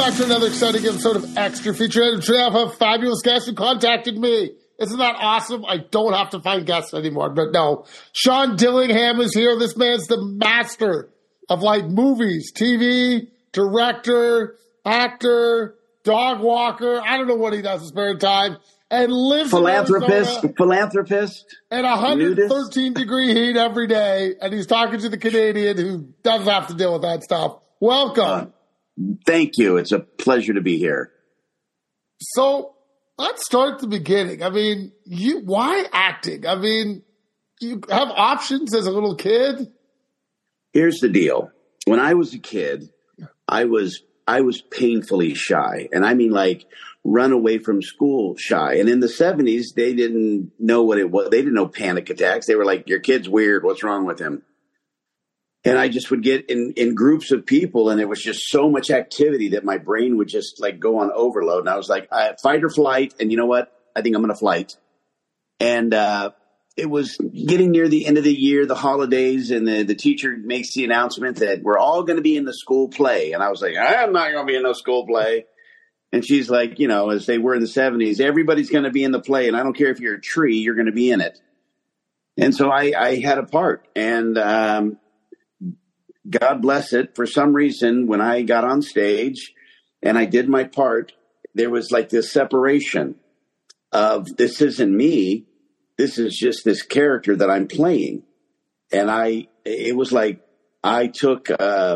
back to another exciting episode of Extra Feature. Today I have a fabulous guest who contacted me. Isn't that awesome? I don't have to find guests anymore, but no. Sean Dillingham is here. This man's the master of like movies, TV, director, actor, dog walker. I don't know what he does in his spare time. And lives philanthropist, at 113-degree heat every day. And he's talking to the Canadian who doesn't have to deal with that stuff. Welcome. Thank you. It's a pleasure to be here. So let's start at the beginning. I mean, why acting? I mean, you have options as a little kid. Here's the deal. When I was a kid, I was painfully shy. And I mean like run away from school shy. And in the 70s, they didn't know what it was. They didn't know panic attacks. They were like, your kid's weird. What's wrong with him? And I just would get in groups of people, and there was just so much activity that my brain would just like go on overload. And I was like, fight or flight. And you know what? I think I'm going to flight. And it was getting near the end of the year, the holidays, and the teacher makes the announcement that we're all going to be in the school play. And I was like, I'm not going to be in no school play. And she's like, you know, as they were in the 70s, everybody's going to be in the play. And I don't care if you're a tree, you're going to be in it. And so I had a part. And God bless it. For some reason, when I got on stage and I did my part, there was like this separation of this isn't me. This is just this character that I'm playing. And it was like I took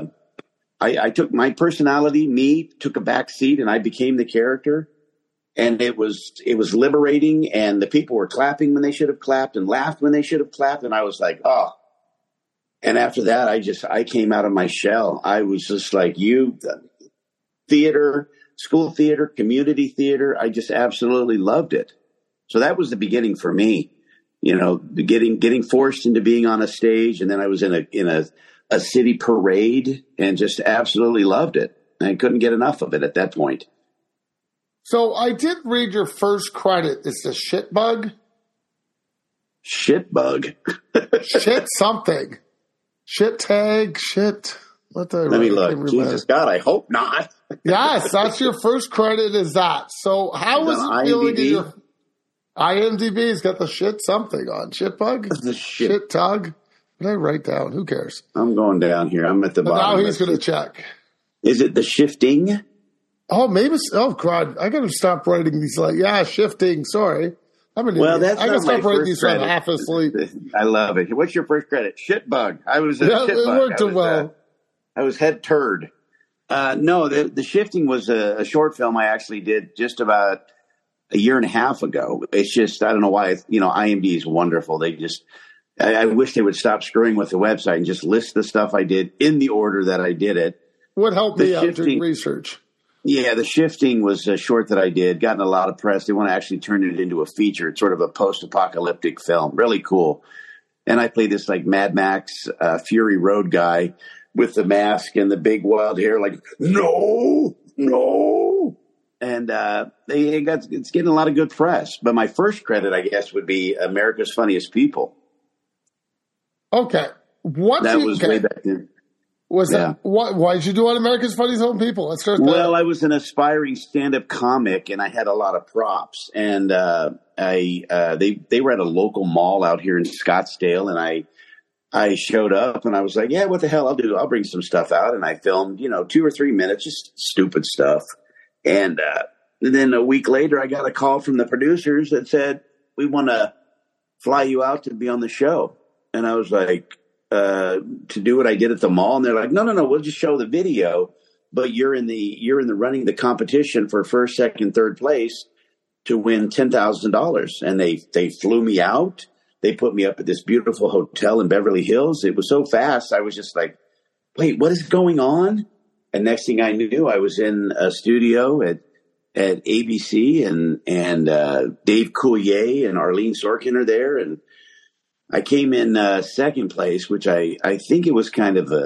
my personality, took a back seat, and I became the character. And it was liberating, and the people were clapping when they should have clapped and laughed when they should have clapped. And I was like, oh. And after that, I came out of my shell. I was just like theater, school theater, community theater. I just absolutely loved it. So that was the beginning for me, you know, getting forced into being on a stage. And then I was in a city parade and just absolutely loved it. And I couldn't get enough of it at that point. So I did read your first credit. It's the Shitbug. Shitbug. Shit something. Shit tag, shit. Let me look. Jesus God, I hope not. Yes, that's your first credit is that. So how was it feeling in your IMDb's got the shit something on. Shitbug? The shit tug? What did I write down? Who cares? I'm going down here. I'm at the bottom. Now he's going to check. Is it the shifting? Oh, maybe. Oh, God. I got to stop writing these shifting. Sorry. That's I not my first credit. Half asleep. I love it. What's your first credit? Shitbug. I was a shitbug. It worked well. I was head turd. No, the shifting was a short film I actually did just about a year and a half ago. It's just, I don't know why, IMDb is wonderful. They just, I wish they would stop screwing with the website and just list the stuff I did in the order that I did it. What helped me out doing research? Yeah, the shifting was a short that I did, gotten a lot of press. They want to actually turn it into a feature. It's sort of a post-apocalyptic film. Really cool. And I played this like Mad Max Fury Road guy with the mask and the big wild hair, like, no. And it's getting a lot of good press. But my first credit, I guess, would be America's Funniest People. Okay. That was way back then. Why did you do on America's Funniest Home People? Let's start there. Well, I was an aspiring stand-up comic, and I had a lot of props. And they were at a local mall out here in Scottsdale, and I showed up, and I was like, yeah, what the hell, I'll bring some stuff out. And I filmed, 2 or 3 minutes, just stupid stuff. And then a week later, I got a call from the producers that said, we want to fly you out to be on the show. And I was like, to do what I did at the mall. And they're like, no, we'll just show the video, but you're in the running the competition for first, second, third place to win $10,000. And they flew me out. They put me up at this beautiful hotel in Beverly Hills. It was so fast. I was just like, wait, what is going on? And next thing I knew, I was in a studio at ABC and Dave Coulier and Arlene Sorkin are there. And I came in second place, which I think it was kind of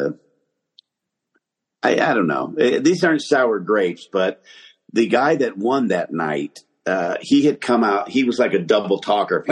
I don't know. These aren't sour grapes, but the guy that won that night, he had come out. He was like a double talker.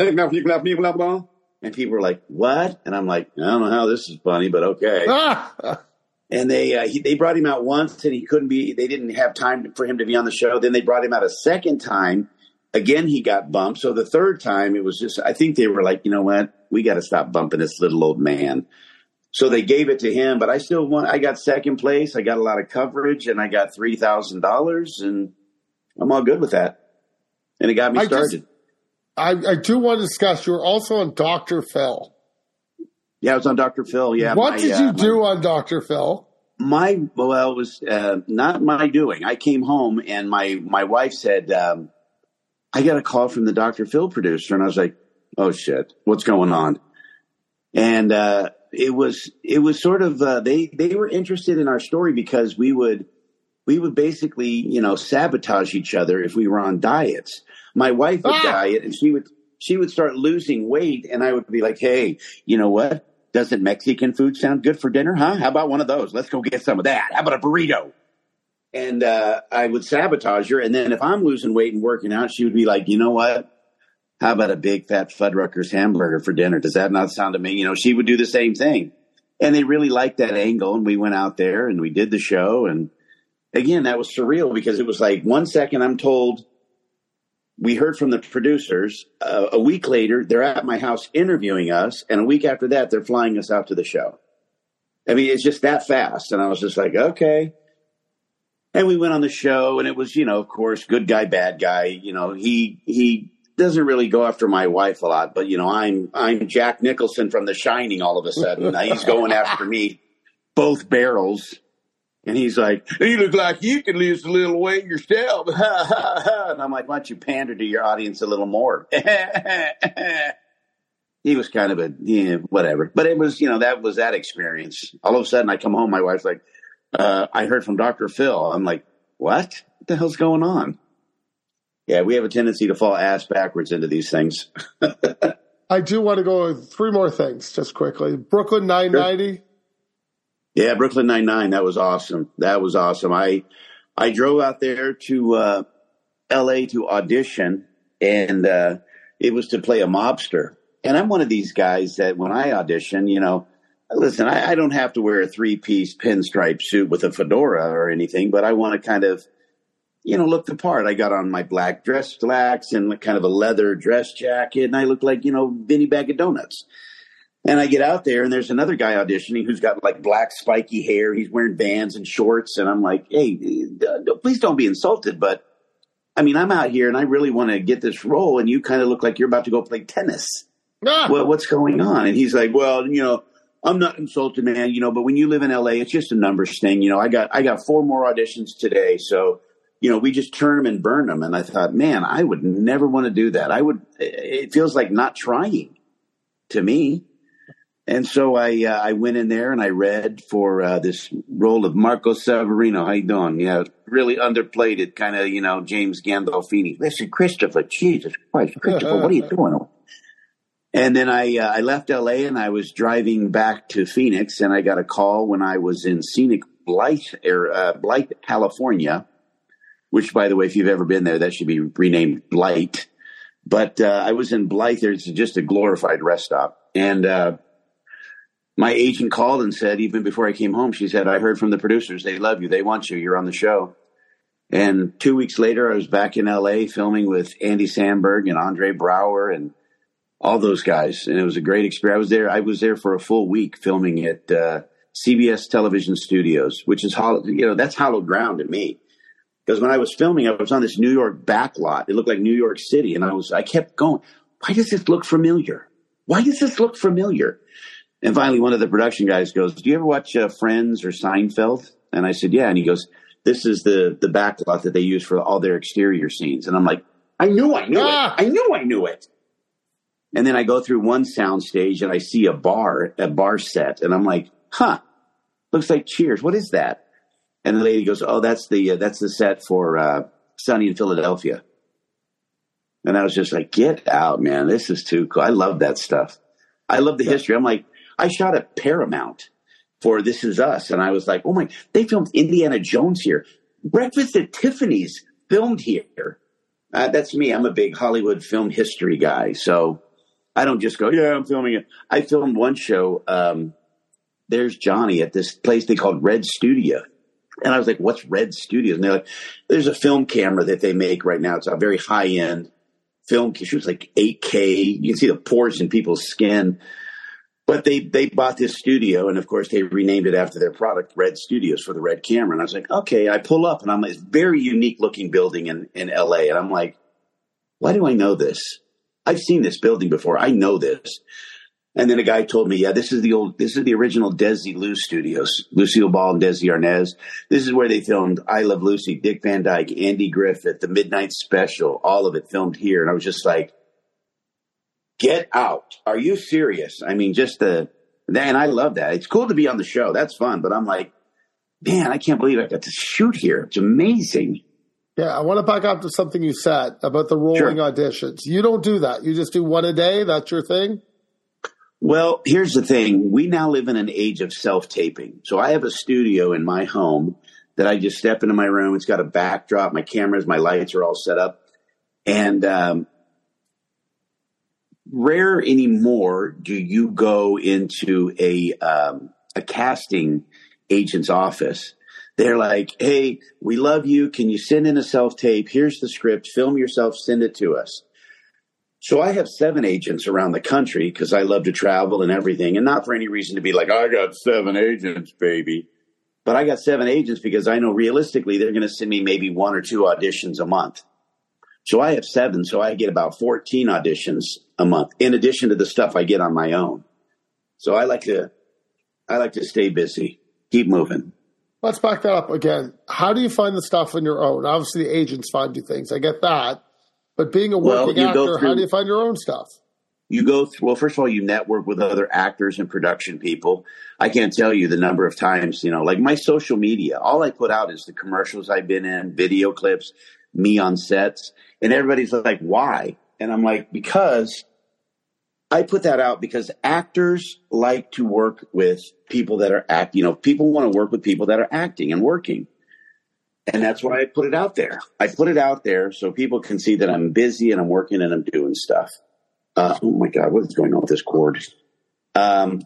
And people were like, what? And I'm like, I don't know how this is funny, but okay. And they brought him out once, and he couldn't be. They didn't have time for him to be on the show. Then they brought him out a second time. Again, he got bumped. So the third time, it was just. I think they were like, you know what, we got to stop bumping this little old man. So they gave it to him, but I still won. I got second place. I got a lot of coverage, and I got $3,000, and I'm all good with that. And it got me started. I do want to discuss. You were also on Dr. Phil. Yeah, I was on Dr. Phil. Yeah. What did you do on Dr. Phil? It was not my doing. I came home and my wife said, I got a call from the Dr. Phil producer. And I was like, oh shit, what's going on? And it was sort of they were interested in our story because we would basically, you know, sabotage each other if we were on diets. My wife would diet, and she would start losing weight, and I would be like, hey, you know what? Doesn't Mexican food sound good for dinner, huh? How about one of those? Let's go get some of that. How about a burrito? And I would sabotage her. And then if I'm losing weight and working out, she would be like, you know what? How about a big fat Fuddruckers hamburger for dinner? Does that not sound to me? You know, she would do the same thing. And they really liked that angle. And we went out there and we did the show. And again, that was surreal because it was like 1 second I'm told we heard from the producers. A week later, they're at my house interviewing us. And a week after that, they're flying us out to the show. I mean, it's just that fast. And I was just like, okay. And we went on the show, and it was, you know, of course, good guy, bad guy. You know, he doesn't really go after my wife a lot, but, you know, I'm Jack Nicholson from The Shining all of a sudden. He's going after me, both barrels. And he's like, you look like you can lose a little weight yourself. And I'm like, why don't you pander to your audience a little more? He was kind of whatever. But it was, you know, that was that experience. All of a sudden I come home, my wife's like, I heard from Dr. Phil. I'm like, what the hell's going on? Yeah, we have a tendency to fall ass backwards into these things. I do want to go with three more things just quickly. Brooklyn 990. Sure. Yeah, Brooklyn Nine-Nine. That was awesome. I drove out there to L.A. to audition, and it was to play a mobster. And I'm one of these guys that when I audition, you know, listen, I don't have to wear a 3-piece pinstripe suit with a fedora or anything, but I want to kind of, you know, look the part. I got on my black dress slacks and kind of a leather dress jacket, and I look like, you know, Vinny Bag of Donuts. And I get out there, and there's another guy auditioning who's got like black spiky hair. He's wearing Vans and shorts, and I'm like, hey, please don't be insulted, but I mean, I'm out here, and I really want to get this role, and you kind of look like you're about to go play tennis. Well, what's going on? And he's like, well, you know, I'm not insulted, man, you know, but when you live in LA, it's just a numbers thing. You know, I got 4 more auditions today. So, you know, we just turn them and burn them. And I thought, man, I would never want to do that. It feels like not trying to me. And so I went in there and I read for this role of Marco Severino. How you doing? Yeah, really underplayed it, kind of, you know, James Gandolfini. Listen, Christopher, Jesus Christ, Christopher, what are you doing? And then I left L.A. and I was driving back to Phoenix, and I got a call when I was in scenic Blythe, California, which, by the way, if you've ever been there, that should be renamed Blight. But I was in Blythe. There's just a glorified rest stop. And my agent called and said, even before I came home, she said, I heard from the producers. They love you. They want you. You're on the show. And 2 weeks later, I was back in L.A. filming with Andy Samberg and Andre Braugher and all those guys. And it was a great experience. I was there for a full week filming at CBS Television Studios, which is, you know, that's hallowed ground to me. Because when I was filming, I was on this New York backlot. It looked like New York City. And I kept going, why does this look familiar? Why does this look familiar? And finally, one of the production guys goes, do you ever watch Friends or Seinfeld? And I said, yeah. And he goes, this is the backlot that they use for all their exterior scenes. And I'm like, I knew it. I knew it. And then I go through one sound stage and I see a bar set. And I'm like, looks like Cheers. What is that? And the lady goes, oh, that's the set for Sunny in Philadelphia. And I was just like, get out, man. This is too cool. I love that stuff. I love the history. I'm like, I shot at Paramount for This Is Us. And I was like, oh my, they filmed Indiana Jones here. Breakfast at Tiffany's filmed here. That's me. I'm a big Hollywood film history guy. So I don't just go, yeah, I'm filming it. I filmed one show there's Johnny at this place they called Red Studio. And I was like, what's Red Studios? And they're like, there's a film camera that they make right now. It's a very high end film. It shoots like 8K. You can see the pores in people's skin. But they bought this studio, and of course they renamed it after their product, Red Studios, for the red camera. And I was like, okay. I pull up, and I'm like, this very unique looking building in LA. And I'm like, why do I know this? I've seen this building before. I know this. And then a guy told me, yeah, this is the original Desi Lou Studios, Lucille Ball and Desi Arnaz. This is where they filmed I Love Lucy, Dick Van Dyke, Andy Griffith, The Midnight Special, all of it filmed here. And I was just like, get out. Are you serious? I mean, and I love that. It's cool to be on the show. That's fun. But I'm like, man, I can't believe I got to shoot here. It's amazing. Yeah, I want to back up to something you said about the rolling auditions. You don't do that. You just do one a day. That's your thing? Well, here's the thing. We now live in an age of self-taping. So I have a studio in my home that I just step into my room. It's got a backdrop. My cameras, my lights are all set up. And rare anymore do you go into a casting agent's office. They're like, hey, we love you. Can you send in a self-tape? Here's the script. Film yourself. Send it to us. So I have 7 agents around the country because I love to travel and everything. And not for any reason to be like, I got 7 agents, baby. But I got 7 agents because I know realistically they're going to send me maybe 1 or 2 auditions a month. So I have 7. So I get about 14 auditions a month in addition to the stuff I get on my own. So I like to stay busy, keep moving. Let's back that up again. How do you find the stuff on your own? Obviously, the agents find you things. I get that. But being a working actor, how do you find your own stuff? You go through, well, first of all, you network with other actors and production people. I can't tell you the number of times, like my social media, all I put out is the commercials I've been in, video clips, me on sets. And everybody's like, why? And I'm like, because I put that out because actors like to work with people that are acting. People want to work with people that are acting and working. And that's why I put it out there. I put it out there so people can see that I'm busy and I'm working and I'm doing stuff. Oh my God, what is going on with this cord? And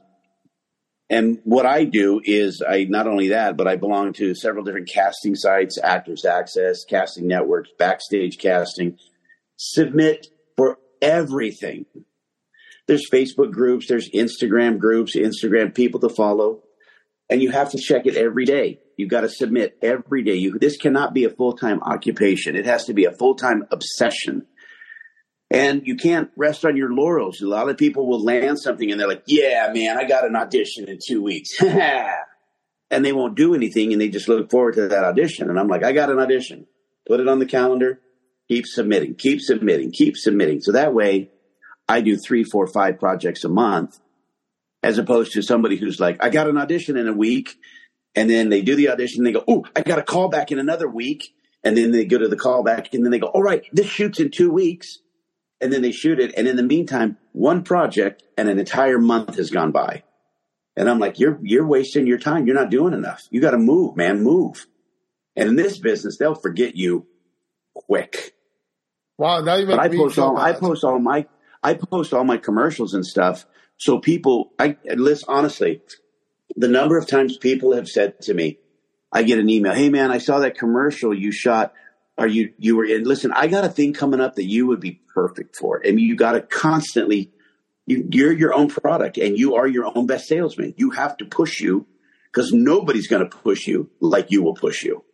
what I do is not only that, but I belong to several different casting sites, Actors Access, casting networks, Backstage Casting. Submit for everything. There's Facebook groups, there's Instagram groups, Instagram people to follow. And you have to check it every day. You've got to submit every day. This cannot be a full-time occupation. It has to be a full-time obsession. And you can't rest on your laurels. A lot of people will land something and they're like, yeah, man, I got an audition in 2 weeks. And they won't do anything and they just look forward to that audition. And I'm like, I got an audition. Put it on the calendar. Keep submitting, keep submitting, keep submitting. So that way I do 3, 4, 5 projects a month as opposed to somebody who's like, I got an audition in a week. And then they do the audition. And they go, oh, I got a call back in another week. And then they go to the callback. And then they go, all right, this shoots in 2 weeks. And then they shoot it. And in the meantime, one project and an entire month has gone by. And I'm like, you're wasting your time. You're not doing enough. You got to move, man, move. And in this business, they'll forget you quick. Wow. Now you make me feel bad. I post all my commercials and stuff. So listen, honestly, the number of times people have said to me, I get an email, hey man, I saw that commercial you shot. You were in, listen, I got a thing coming up that you would be perfect for. And you got to constantly, you're your own product and you are your own best salesman. You have to push you because nobody's going to push you like you will push you.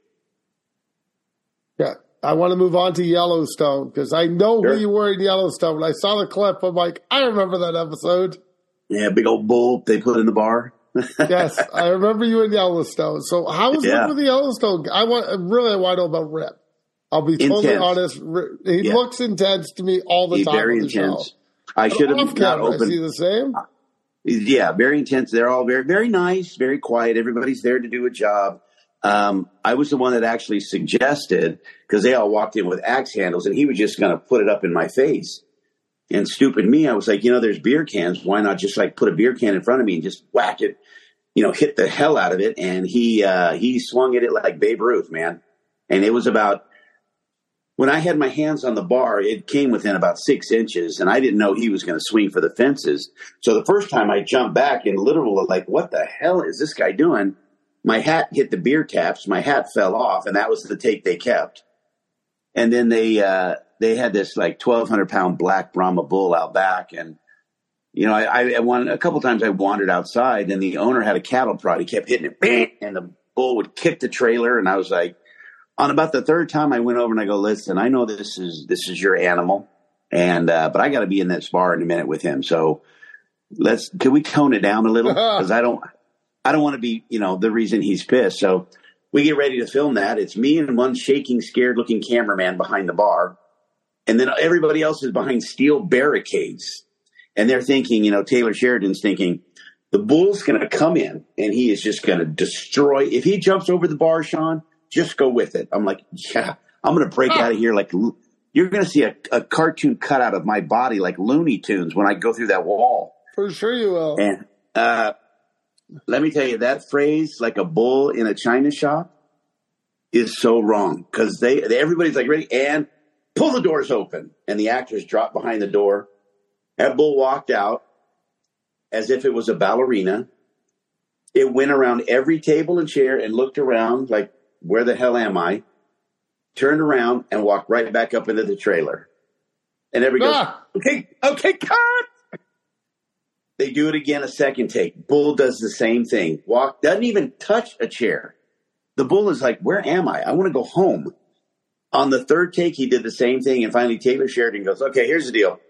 Yeah. I want to move on to Yellowstone because I know who you were in Yellowstone. When I saw the clip, I'm like, I remember that episode. Yeah, big old bull they put in the bar. Yes, I remember you in Yellowstone. So how was it with the Yellowstone? I want to know about Rip. I'll be totally honest. He looks intense to me all the time. Very on the intense. Show. I should have not opened. Is he the same? Yeah, very intense. They're all very, very nice, very quiet. Everybody's there to do a job. I was the one that actually suggested, because they all walked in with axe handles and he was just going to put it up in my face. And stupid me, I was like, there's beer cans. Why not just put a beer can in front of me and just whack it, hit the hell out of it. And he swung at it like Babe Ruth, man. And it was about when I had my hands on the bar, it came within about 6 inches, and I didn't know he was going to swing for the fences. So the first time I jumped back and literally like, what the hell is this guy doing? My hat hit the beer taps. My hat fell off, and that was the take they kept. And then they had this like 1,200-pound black Brahma bull out back, and I a couple times I wandered outside, and the owner had a cattle prod. He kept hitting it, bang, and the bull would kick the trailer, and I was like, on about the third time I went over and I go, listen, I know this is your animal, and but I got to be in this bar in a minute with him. So can we tone it down a little? Because I don't want to be, the reason he's pissed. So we get ready to film that. It's me and one shaking, scared looking cameraman behind the bar. And then everybody else is behind steel barricades. And they're thinking, Taylor Sheridan's thinking, the bull's going to come in and he is just going to destroy. If he jumps over the bar, Sean, just go with it. I'm like, yeah, I'm going to break out of here. Like, you're going to see a cartoon cutout of my body like Looney Tunes when I go through that wall. For sure you will. And let me tell you, that phrase, like a bull in a china shop, is so wrong. Because everybody's like, ready, and pull the doors open. And the actors drop behind the door. That bull walked out as if it was a ballerina. It went around every table and chair and looked around like, where the hell am I? Turned around and walked right back up into the trailer. And everybody goes, okay, cut. They do it again, a second take. Bull does the same thing. Doesn't even touch a chair. The bull is like, where am I? I want to go home. On the third take, he did the same thing. And finally, Taylor Sheridan goes, okay, here's the deal.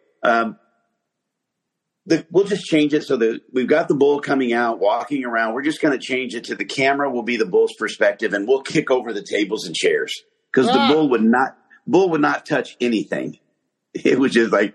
We'll just change it so that we've got the bull coming out, walking around. We're just going to change it to the camera will be the bull's perspective, and we'll kick over the tables and chairs because the bull would not touch anything. It was just like,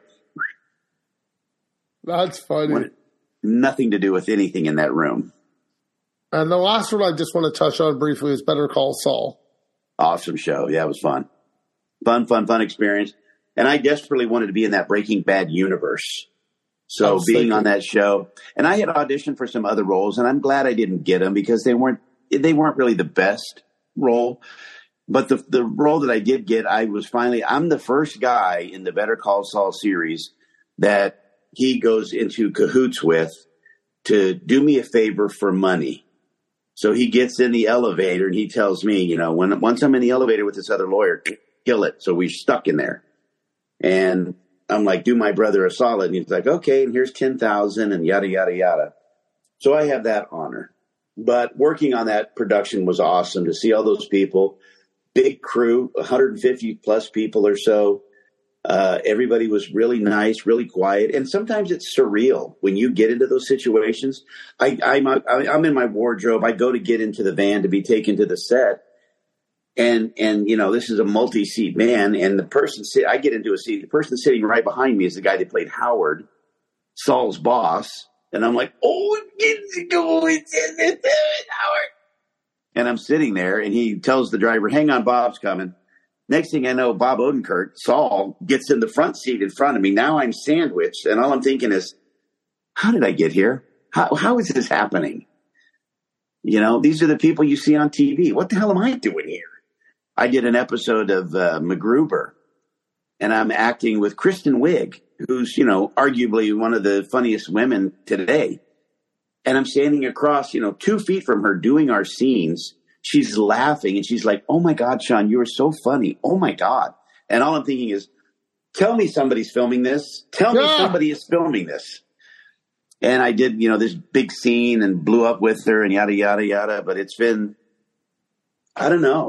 that's funny. Nothing to do with anything in that room. And the last one I just want to touch on briefly is Better Call Saul. Awesome show. Yeah, it was fun. Fun experience. And I desperately wanted to be in that Breaking Bad universe. So being on that show, and I had auditioned for some other roles, and I'm glad I didn't get them because they weren't really the best role. But the role that I did get, I'm the first guy in the Better Call Saul series that he goes into cahoots with to do me a favor for money. So he gets in the elevator and he tells me, once I'm in the elevator with this other lawyer, kill it. So we're stuck in there. And I'm like, do my brother a solid. And he's like, okay, and here's 10,000 and yada, yada, yada. So I have that honor. But working on that production was awesome to see all those people, big crew, 150 plus people or so. Everybody was really nice, really quiet. And sometimes it's surreal when you get into those situations. I'm in my wardrobe. I go to get into the van to be taken to the set. And this is a multi-seat van, and I get into a seat. The person sitting right behind me is the guy that played Howard, Saul's boss. And I'm like, it's Howard. And I'm sitting there, and he tells the driver, hang on, Bob's coming. Next thing I know, Bob Odenkirk, Saul, gets in the front seat in front of me. Now I'm sandwiched, and all I'm thinking is, how did I get here? How is this happening? These are the people you see on TV. What the hell am I doing here? I did an episode of MacGruber, and I'm acting with Kristen Wiig, who's, arguably one of the funniest women today. And I'm standing across, 2 feet from her doing our scenes. She's laughing, and she's like, oh, my God, Sean, you are so funny. Oh, my God. And all I'm thinking is, tell me somebody's filming this. Tell me somebody is filming this. And I did, this big scene and blew up with her and yada, yada, yada. But it's been... I don't know.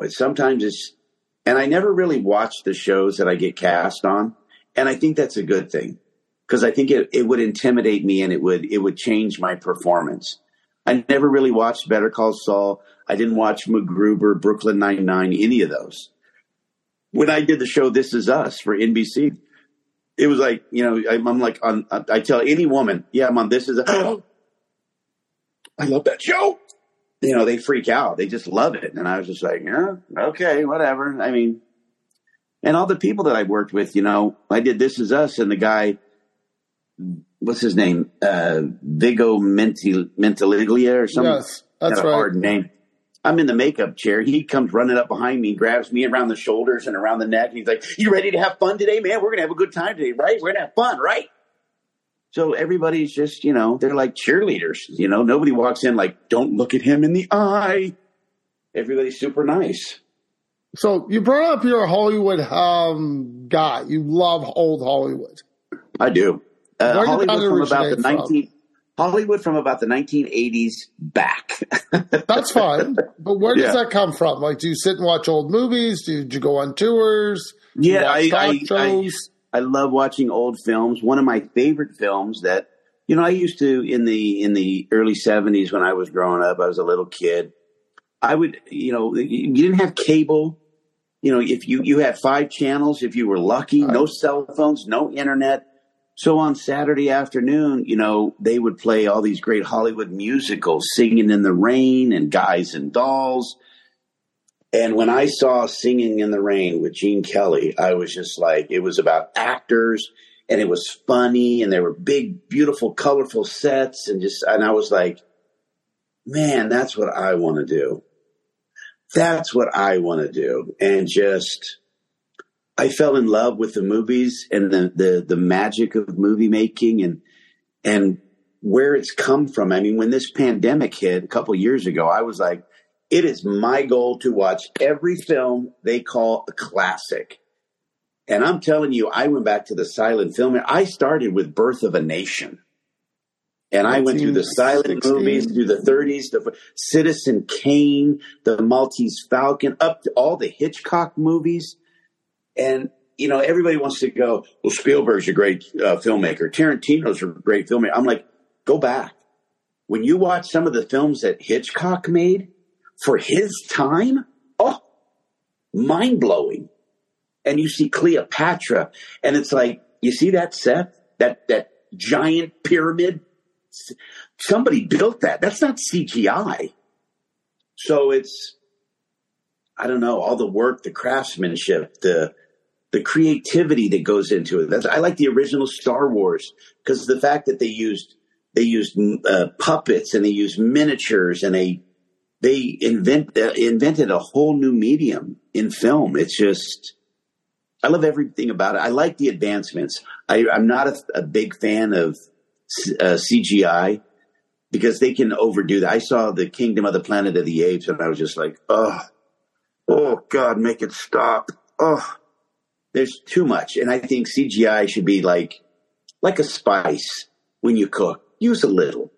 And I never really watch the shows that I get cast on. And I think that's a good thing because I think it would intimidate me and it would change my performance. I never really watched Better Call Saul. I didn't watch MacGruber, Brooklyn Nine-Nine, any of those. When I did the show This Is Us for NBC, it was like, I'm like, I tell any woman, yeah, I'm on This Is Us. I love that show. They freak out. They just love it. And I was just like, yeah, okay, whatever. I mean, and all the people that I worked with, I did This Is Us, and the guy, what's his name? Vigo Mentaliglia or something. Yes, that's right. A hard name. I'm in the makeup chair. He comes running up behind me, grabs me around the shoulders and around the neck. And he's like, you ready to have fun today, man? We're going to have a good time today, right? We're going to have fun, right? So everybody's just, they're like cheerleaders. Nobody walks in like, don't look at him in the eye. Everybody's super nice. So you brought up your Hollywood guy. You love old Hollywood. I do. Hollywood from about the 1980s back. That's fine. But where does that come from? Like, do you sit and watch old movies? Do you go on tours? Yeah, I love watching old films. One of my favorite films that, I used to, in the early 70s when I was growing up, I was a little kid. I would, you didn't have cable. If you had 5 channels, if you were lucky, no cell phones, no internet. So on Saturday afternoon, they would play all these great Hollywood musicals, Singing in the Rain and Guys and Dolls. And when I saw Singing in the Rain with Gene Kelly, I was just like, it was about actors and it was funny and there were big, beautiful, colorful sets and I was like, man, that's what I want to do. That's what I want to do. And I fell in love with the movies and the magic of movie making and where it's come from. I mean, when this pandemic hit a couple of years ago, I was like, it is my goal to watch every film they call a classic. And I'm telling you, I went back to the silent film. I started with Birth of a Nation. And I went through the silent movies, through the 30s, the Citizen Kane, the Maltese Falcon, up to all the Hitchcock movies. And, everybody wants to go, well, Spielberg's a great filmmaker. Tarantino's a great filmmaker. I'm like, go back. When you watch some of the films that Hitchcock made for his time, mind-blowing. And you see Cleopatra, and it's like, you see that set, that giant pyramid? Somebody built that. That's not CGI. So it's, I don't know, all the work, the craftsmanship, the creativity that goes into it. I like the original Star Wars because the fact that they used puppets and they used miniatures and they invented a whole new medium in film. It's just, I love everything about it. I like the advancements. I'm not a big fan of CGI because they can overdo that. I saw the Kingdom of the Planet of the Apes and I was just like, oh God, make it stop. Oh, there's too much. And I think CGI should be like a spice when you cook. Use a little.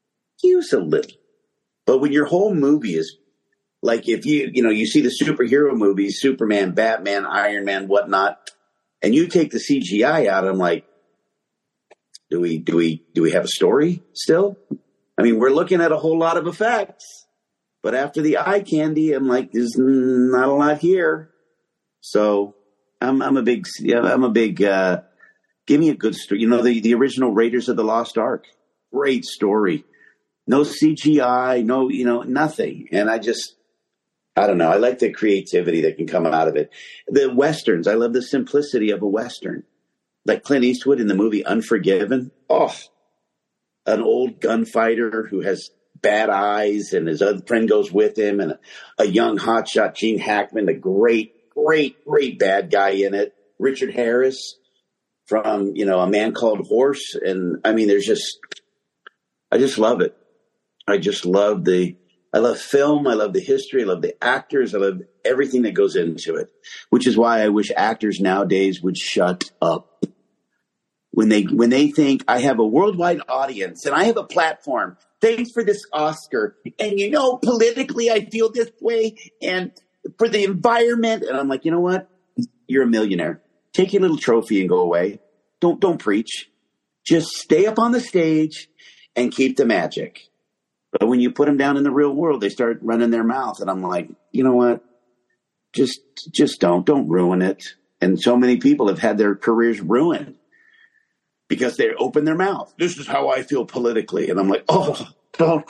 But when your whole movie is like, if you see the superhero movies, Superman, Batman, Iron Man, whatnot, and you take the CGI out, I'm like, do we have a story still? I mean, we're looking at a whole lot of effects, but after the eye candy, I'm like, there's not a lot here. So I'm a big, give me a good story. The original Raiders of the Lost Ark, great story. No CGI, no, nothing. And I don't know. I like the creativity that can come out of it. The Westerns, I love the simplicity of a Western. Like Clint Eastwood in the movie Unforgiven. Oh, an old gunfighter who has bad eyes and his other friend goes with him and a young hotshot, Gene Hackman, the great bad guy in it. Richard Harris from, A Man Called Horse. And I mean, I just love it. I love film. I love the history. I love the actors. I love everything that goes into it, which is why I wish actors nowadays would shut up. When they think I have a worldwide audience and I have a platform, thanks for this Oscar. And politically I feel this way and for the environment. And I'm like, you know what? You're a millionaire. Take your little trophy and go away. Don't preach. Just stay up on the stage and keep the magic. But when you put them down in the real world, they start running their mouth. And I'm like, you know what? Just don't ruin it. And so many people have had their careers ruined because they open their mouth. This is how I feel politically. And I'm like, don't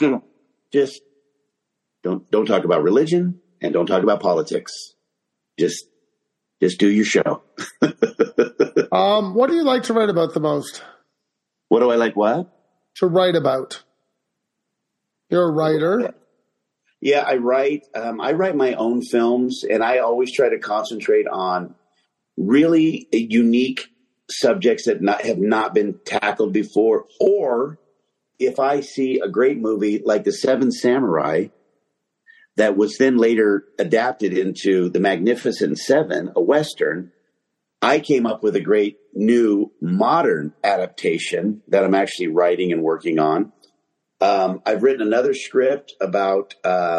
talk about religion and don't talk about politics. Just do your show. What do you like to write about the most? What do I like what? To write about. You're a writer. Yeah, I write. I write my own films, and I always try to concentrate on really unique subjects that have not been tackled before. Or if I see a great movie like The Seven Samurai that was then later adapted into The Magnificent Seven, a Western, I came up with a great new modern adaptation that I'm actually writing and working on. I've written another script about,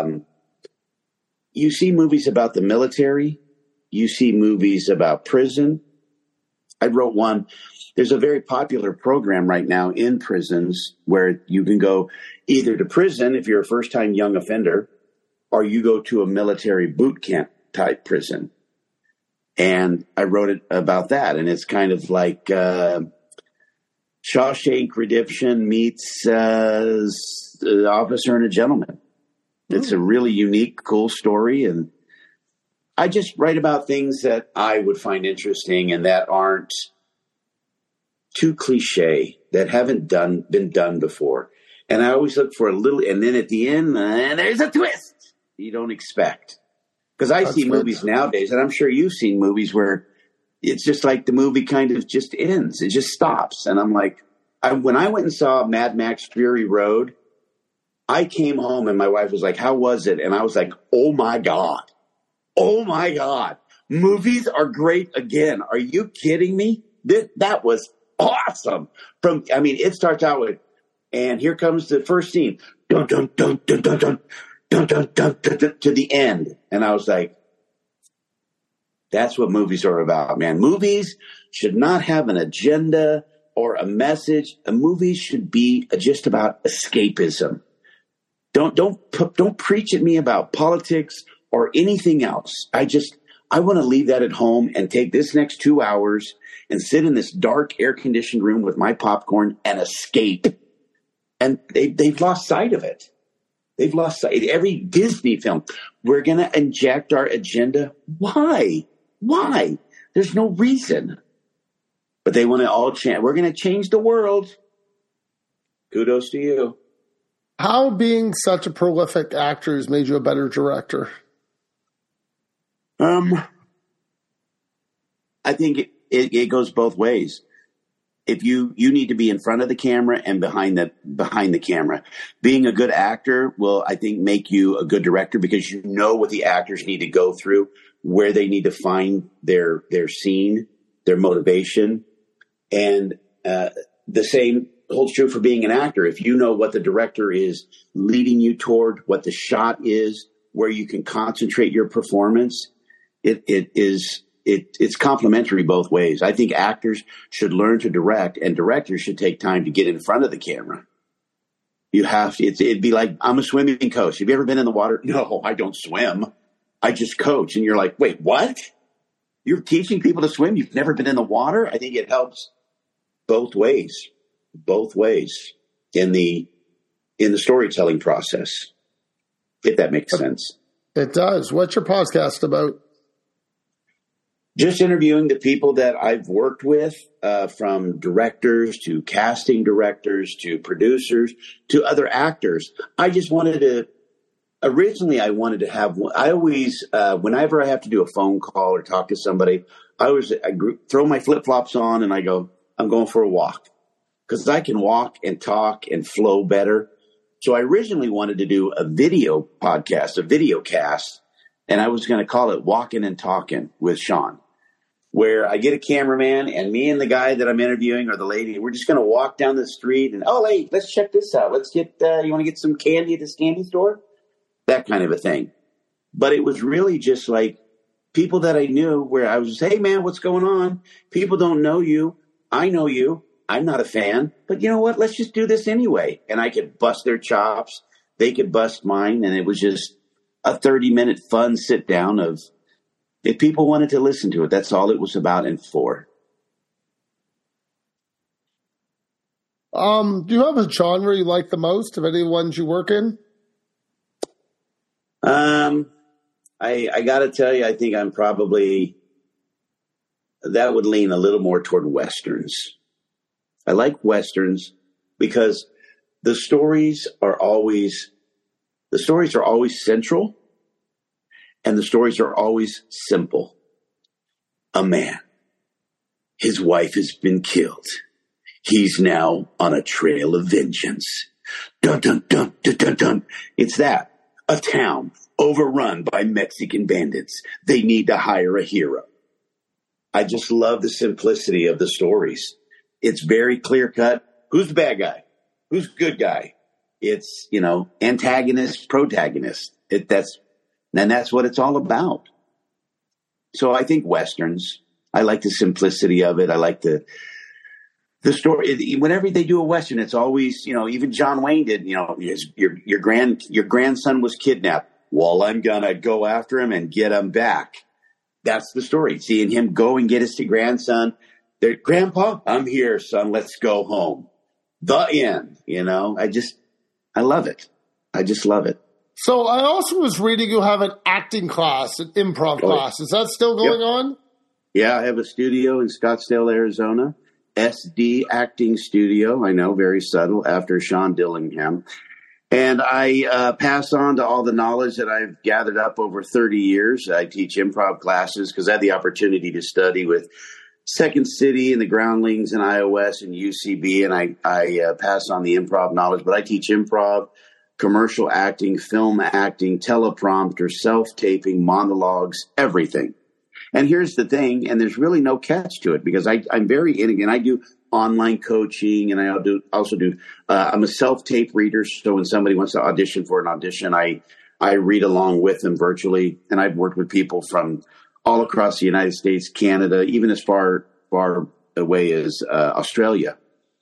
you see movies about the military, you see movies about prison. I wrote one. There's a very popular program right now in prisons where you can go either to prison if you're a first-time young offender, or you go to a military boot camp type prison. And I wrote it about that. And it's kind of like Shawshank Redemption meets Officer and a Gentleman. It's a really unique, cool story. And I just write about things that I would find interesting and that aren't too cliche, that haven't been done before. And I always look for a little, and then at the end, there's a twist you don't expect. Because I see movies nowadays, and I'm sure you've seen movies where it's just like the movie kind of just ends. It just stops. And I'm like, when I went and saw Mad Max Fury Road, I came home and my wife was like, how was it? And I was like, oh my God. Oh my God. Movies are great again. Are you kidding me? That was awesome. It starts out with, and here comes the first scene. Dun, dun, dun, dun, dun, dun. Dun, dun, dun, dun, dun, to the end. And I was like, that's what movies are about, man. Movies should not have an agenda or a message. A movie should be just about escapism. Don't preach at me about politics or anything else. I want to leave that at home and take this next 2 hours and sit in this dark air-conditioned room with my popcorn and escape. And they've lost sight of it. They've lost sight. Every Disney film, we're going to inject our agenda. Why? There's no reason. But they want to all chant, we're going to change the world. Kudos to you. How being such a prolific actor has made you a better director? I think it goes both ways. If you need to be in front of the camera and behind the camera. Being a good actor will, I think, make you a good director because you know what the actors need to go through, where they need to find their scene, their motivation. And the same holds true for being an actor. If you know what the director is leading you toward, what the shot is, where you can concentrate your performance, it's complementary both ways. I think actors should learn to direct, and directors should take time to get in front of the camera. You have to. It'd be like, I'm a swimming coach. Have you ever been in the water? No, I don't swim. I just coach. And you're like, wait, what? You're teaching people to swim? You've never been in the water? I think it helps both ways in the storytelling process, if that makes sense. It does. What's your podcast about? Just interviewing the people that I've worked with, from directors to casting directors to producers to other actors. I wanted to have, whenever I have to do a phone call or talk to somebody, I throw my flip-flops on and I go, I'm going for a walk, because I can walk and talk and flow better. So I originally wanted to do a video podcast, a video cast, and I was going to call it Walking and Talking with Sean, where I get a cameraman and me and the guy that I'm interviewing or the lady, we're just going to walk down the street and, oh, hey, let's check this out. Let's get, you want to get some candy at this candy store? That kind of a thing. But it was really just like people that I knew, where I was just, hey, man, what's going on? People don't know you. I know you. I'm not a fan. But you know what? Let's just do this anyway. And I could bust their chops. They could bust mine. And it was just a 30-minute fun sit down of, if people wanted to listen to it, that's all it was about and for. Do you have a genre you like the most of any ones you work in? I got to tell you, I think I'm probably, that would lean a little more toward Westerns. I like Westerns because the stories are always The stories are always central, and the stories are always simple. A man, his wife has been killed. He's now on a trail of vengeance. Dun, dun, dun, dun, dun, dun. It's that. A town overrun by Mexican bandits. They need to hire a hero. I just love the simplicity of the stories. It's very clear cut. Who's the bad guy? Who's the good guy? It's, antagonist, protagonist. That's what it's all about. So I think Westerns, I like the simplicity of it. I like the story. Whenever they do a Western, it's always, even John Wayne did, your grandson was kidnapped. Well, I'm going to go after him and get him back. That's the story. Seeing him go and get his grandson. Grandpa, I'm here, son. Let's go home. The end. I love it. I just love it. So I also was reading you have an acting class, an improv class. Is that still going on? Yeah, I have a studio in Scottsdale, Arizona. SD Acting Studio. I know, very subtle, after Sean Dillingham. And I pass on to all the knowledge that I've gathered up over 30 years. I teach improv classes because I had the opportunity to study with Second City and the Groundlings and iOS and UCB. And I pass on the improv knowledge. But I teach improv, commercial acting, film acting, teleprompter, self-taping, monologues, everything. And here's the thing, and there's really no catch to it because I'm very in again. I do online coaching, and I also do. I'm a self-tape reader, so when somebody wants to audition for an audition, I read along with them virtually. And I've worked with people from all across the United States, Canada, even as far away as Australia.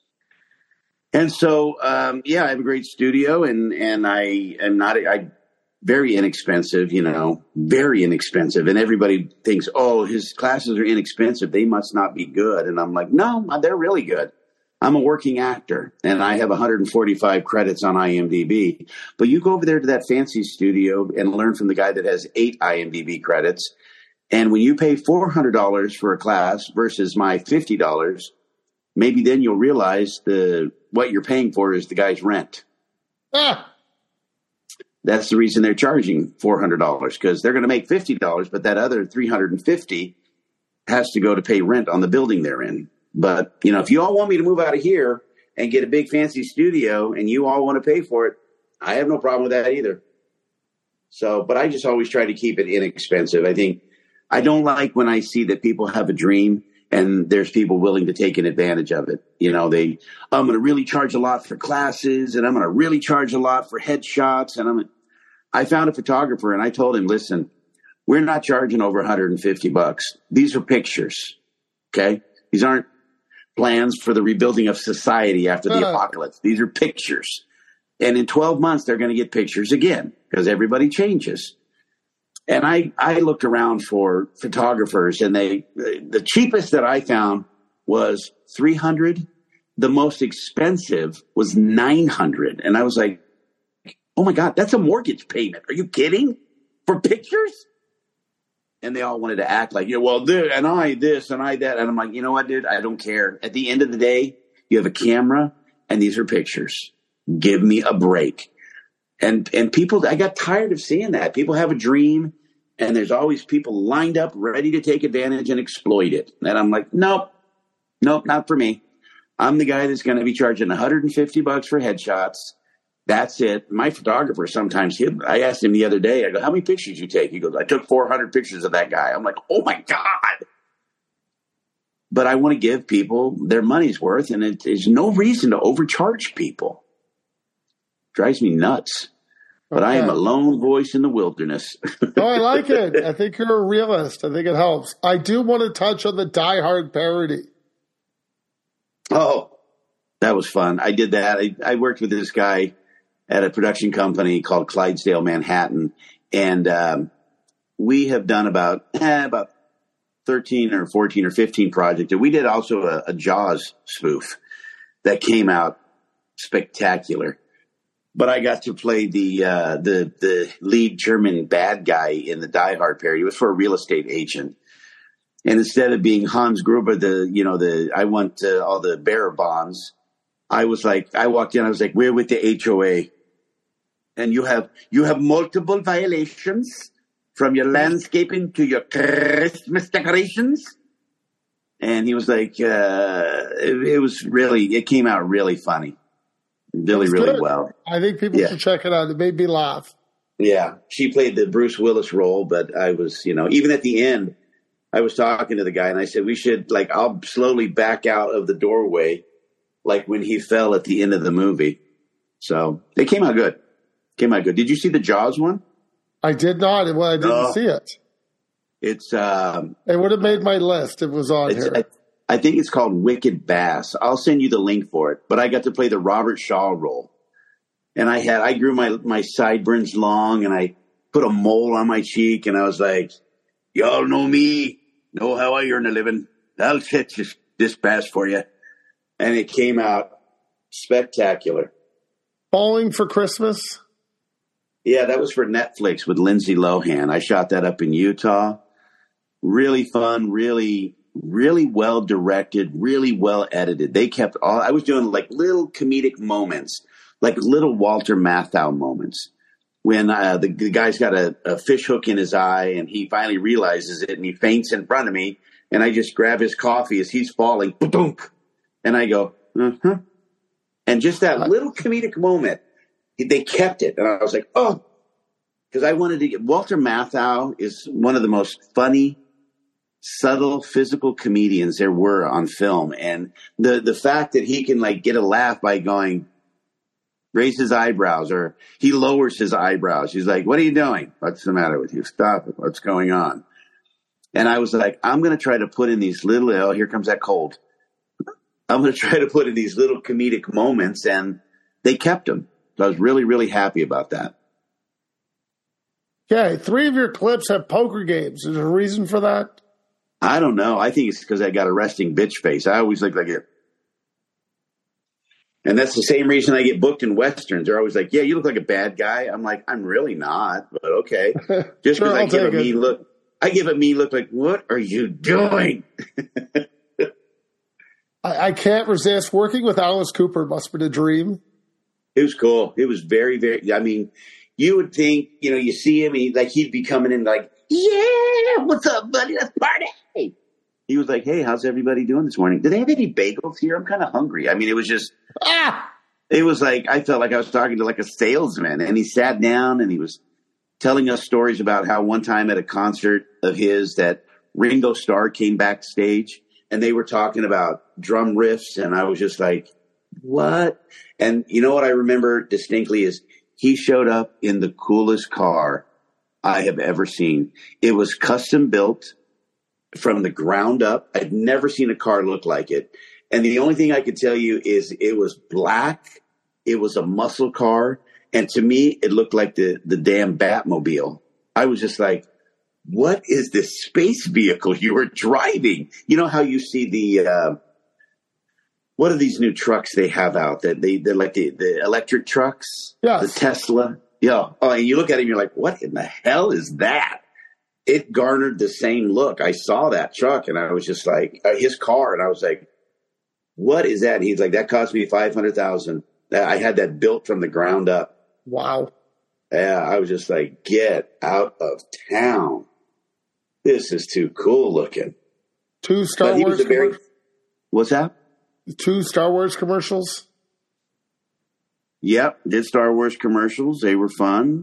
And so, I have a great studio, and I am not. Very inexpensive, very inexpensive. And everybody thinks, oh, his classes are inexpensive. They must not be good. And I'm like, no, they're really good. I'm a working actor and I have 145 credits on IMDb. But you go over there to that fancy studio and learn from the guy that has 8 IMDb credits. And when you pay $400 for a class versus my $50, maybe then you'll realize what you're paying for is the guy's rent. That's the reason they're charging $400 because they're going to make $50, but that other $350 has to go to pay rent on the building they're in. But, if you all want me to move out of here and get a big fancy studio and you all want to pay for it, I have no problem with that either. So, but I just always try to keep it inexpensive. I don't like when I see that people have a dream and there's people willing to take an advantage of it. I'm going to really charge a lot for classes and I'm going to really charge a lot for headshots. And I found a photographer and I told him, listen, we're not charging over $150. These are pictures. Okay. These aren't plans for the rebuilding of society after the apocalypse. These are pictures. And in 12 months, they're going to get pictures again because everybody changes. And I looked around for photographers and the cheapest that I found was $300. The most expensive was $900. And I was like, oh my God, that's a mortgage payment. Are you kidding? For pictures? And they all wanted to act like, and I this and I that. And I'm like, you know what, dude? I don't care. At the end of the day, you have a camera and these are pictures. Give me a break. And people, I got tired of seeing that. People have a dream and there's always people lined up ready to take advantage and exploit it. And I'm like, nope, not for me. I'm the guy that's going to be charging $150 for headshots. That's it. My photographer sometimes, I asked him the other day, I go, how many pictures you take? He goes, I took 400 pictures of that guy. I'm like, oh my God. But I want to give people their money's worth. And there's no reason to overcharge people. Drives me nuts. But I am a lone voice in the wilderness. Oh, I like it. I think you're a realist. I think it helps. I do want to touch on the Die Hard parody. Oh, that was fun. I did that. I worked with this guy at a production company called Clydesdale Manhattan. And we have done about 13 or 14 or 15 projects. And we did also a Jaws spoof that came out spectacular. But I got to play the lead German bad guy in the Die Hard parody. It was for a real estate agent. And instead of being Hans Gruber, I want all the bearer bonds. I walked in, I was like, we're with the HOA. and you have multiple violations from your landscaping to your Christmas decorations. And he was like, it came out really funny. Really well. I think people should check it out. It made me laugh. Yeah. She played the Bruce Willis role, but I was, even at the end, I was talking to the guy and I said, we should, I'll slowly back out of the doorway, like when he fell at the end of the movie. So they came out good. Did you see the Jaws one? I did not. Well, I didn't see it. It's it would have made my list. It was on here. I think it's called Wicked Bass. I'll send you the link for it. But I got to play the Robert Shaw role, and I grew my sideburns long, and I put a mole on my cheek, and I was like, "Y'all know me, know how I earn a living. I'll catch this bass for you," and it came out spectacular. Falling for Christmas. Yeah, that was for Netflix with Lindsay Lohan. I shot that up in Utah. Really fun, really well directed, really well edited. They kept I was doing little comedic moments, like little Walter Matthau moments. When the guy's got a fish hook in his eye and he finally realizes it and he faints in front of me and I just grab his coffee as he's falling, ba-dunk, and I go, uh-huh. And just that little comedic moment, they kept it. And I was like, oh, because I wanted to get Walter Matthau is one of the most funny, subtle physical comedians there were on film. And the fact that he can get a laugh by going, raise his eyebrows, or he lowers his eyebrows. He's like, what are you doing? What's the matter with you? Stop it. What's going on? And I was like, I'm going to try to put in these little, here comes that cold. I'm going to try to put in these little comedic moments, and they kept them. So I was really, really happy about that. Yeah, 3 of your clips have poker games. Is there a reason for that? I don't know. I think it's because I got a resting bitch face. I always look like it. And that's the same reason I get booked in Westerns. They're always like, yeah, you look like a bad guy. I'm like, I'm really not, but okay. Just because I give a mean look. I give a mean look like, what are you doing? I can't resist. Working with Alice Cooper must have been a dream. It was cool. It was very, very, I mean, you would think, you see him, he'd be coming in like, yeah, what's up, buddy? Let's party. He was like, hey, how's everybody doing this morning? Do they have any bagels here? I'm kind of hungry. I mean, it was just, it was like, I felt like I was talking to a salesman. And he sat down and he was telling us stories about how one time at a concert of his that Ringo Starr came backstage and they were talking about drum riffs. And I was just like, what? And you know what I remember distinctly is he showed up in the coolest car I have ever seen. It was custom built from the ground up. I'd never seen a car look like it. And the only thing I could tell you is it was black. It was a muscle car. And to me, it looked like the damn Batmobile. I was just like, what is this space vehicle you were driving? You know how you see the, what are these new trucks they have out that they're like the electric trucks? Yes. The Tesla. Yeah. Oh, and you look at it and you're like, what in the hell is that? It garnered the same look. I saw that truck and I was just like, his car. And I was like, what is that? And he's like, that cost me $500,000. I had that built from the ground up. Wow. Yeah. I was just like, get out of town. This is too cool looking. 2 Star Wars commercials. What's that? 2 Star Wars commercials. Yep. Did Star Wars commercials. They were fun.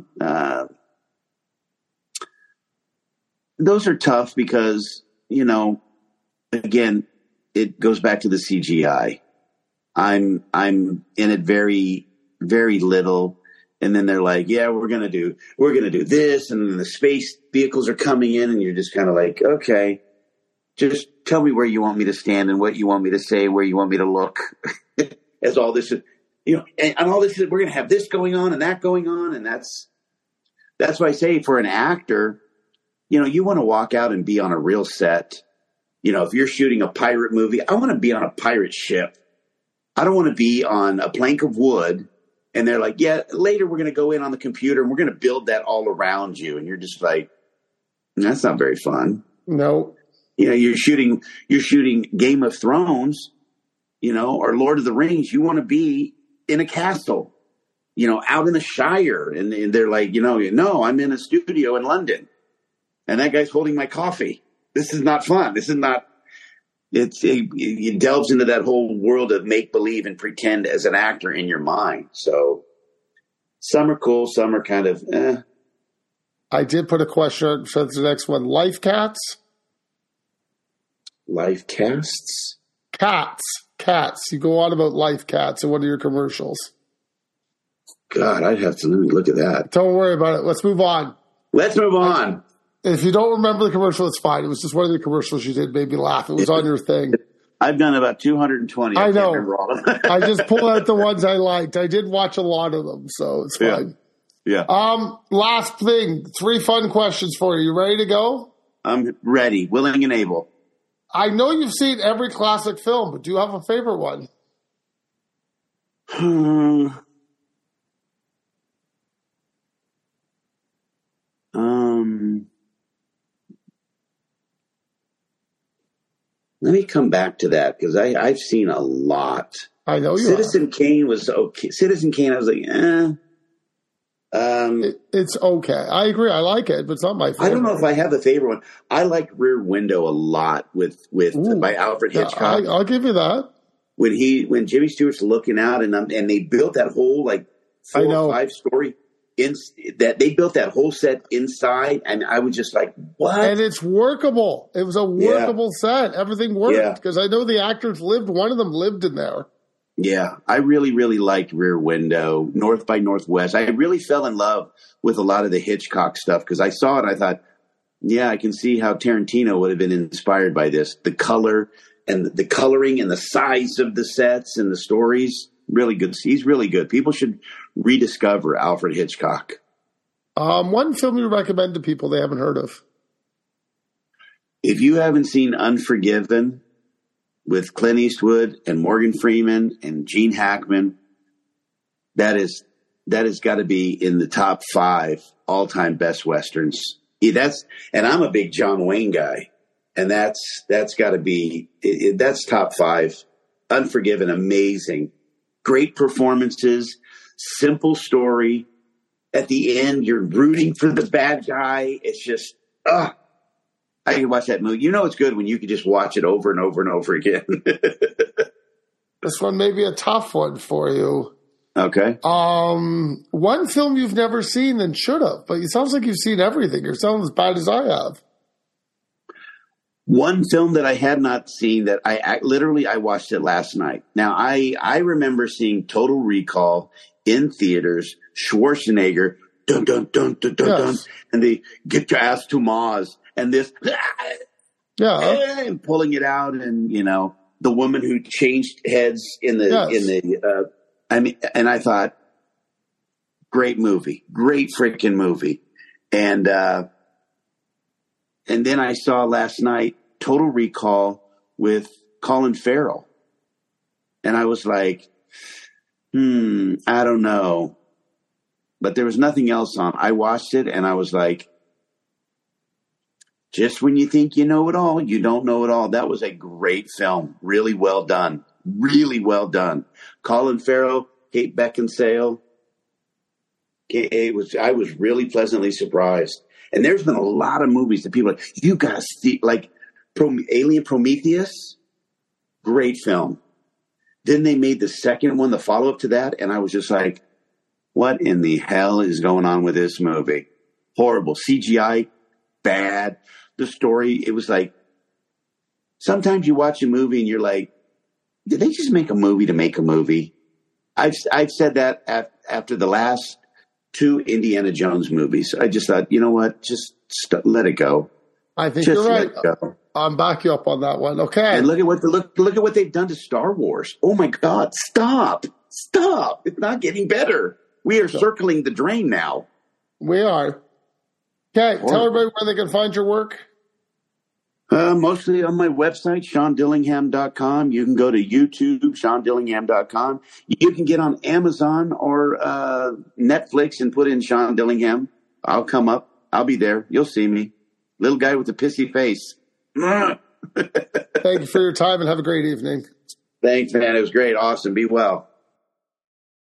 Those are tough because, again, it goes back to the CGI. I'm in it very, very little. And then they're like, yeah, we're going to do this. And then the space vehicles are coming in and you're just kind of like, okay, just tell me where you want me to stand and what you want me to say, where you want me to look. As all this is, and all this is, we're going to have this going on and that going on. And that's why I say for an actor, you want to walk out and be on a real set. If you're shooting a pirate movie, I want to be on a pirate ship. I don't want to be on a plank of wood. And they're like, yeah, later we're going to go in on the computer and we're going to build that all around you. And you're just like, that's not very fun. No. You're shooting Game of Thrones, or Lord of the Rings. You want to be in a castle out in the Shire, and they're like, no, I'm in a studio in London, and that guy's holding my coffee. This is not fun. This is not. It delves into that whole world of make believe and pretend as an actor in your mind. So some are cool, some are kind of. I did put a question. So that's the next one. Life cats. Life casts. Cats. You go on about life cats in one of your commercials. God, let me look at that. Don't worry about it. Let's move on. If you don't remember the commercial, it's fine. It was just one of the commercials you did made me laugh. It was on your thing. I've done about 220. I know. Can't remember all of them. I just pulled out the ones I liked. I did watch a lot of them, so it's fine. Yeah. Last thing, 3 fun questions for you. You ready to go? I'm ready, willing and able. I know you've seen every classic film, but do you have a favorite one? Let me come back to that because I've seen a lot. I know you Citizen Kane was okay. Citizen Kane, I was like, it's okay. I agree. I like it, but it's not my favorite. I don't know if I have a favorite one. I like Rear Window a lot by Alfred Hitchcock. I'll give you that. When Jimmy Stewart's looking out and they built that whole 4 or 5 story that they built that whole set inside, and I was just like, what? And it's workable. It was a workable set. Everything worked because I know the actors lived. One of them lived in there. Yeah, I really, really liked Rear Window, North by Northwest. I really fell in love with a lot of the Hitchcock stuff because I saw it and I thought, yeah, I can see how Tarantino would have been inspired by this. The color and the coloring and the size of the sets and the stories, really good. He's really good. People should rediscover Alfred Hitchcock. One film you recommend to people they haven't heard of? If you haven't seen Unforgiven, with Clint Eastwood and Morgan Freeman and Gene Hackman, that has got to be in the top 5 all-time best westerns. And I'm a big John Wayne guy, and that's got to be that's top 5. Unforgiven, amazing, great performances, simple story. At the end, you're rooting for the bad guy. It's just I can watch that movie. It's good when you can just watch it over and over and over again. This one may be a tough one for you. Okay. One film you've never seen and should have, but it sounds like you've seen everything. You're sounding as bad as I have. One film that I had not seen that I watched it last night. Now, I remember seeing Total Recall in theaters, Schwarzenegger, dun, dun, dun, dun, dun, dun, and they get your ass to Mars. And this, and pulling it out, and the woman who changed heads in the and I thought, great movie, great freaking movie, and then I saw last night Total Recall with Colin Farrell, and I was like, I don't know, but there was nothing else on. I watched it, and I was like, just when you think you know it all, you don't know it all. That was a great film. Really well done. Really well done. Colin Farrell, Kate Beckinsale. I was really pleasantly surprised. And there's been a lot of movies that people are like, you got to see, like Alien Prometheus. Great film. Then they made the second one, the follow-up to that, and I was just like, what in the hell is going on with this movie? Horrible. CGI, bad. The story, it was like, sometimes you watch a movie and you're like, did they just make a movie to make a movie? I've said that after the last 2 Indiana Jones movies. I just thought, you know what, just let it go. I think you're right. I'm back you up on that one. Okay. And look at what they've done to Star Wars. Oh my God, stop. It's not getting better. We are circling the drain now. We are. Okay, tell everybody where they can find your work. Mostly on my website, SeanDillingham.com. You can go to YouTube, SeanDillingham.com. You can get on Amazon or Netflix and put in Sean Dillingham. I'll come up. I'll be there. You'll see me. Little guy with a pissy face. Thank you for your time and have a great evening. Thanks, man. It was great. Awesome. Be well.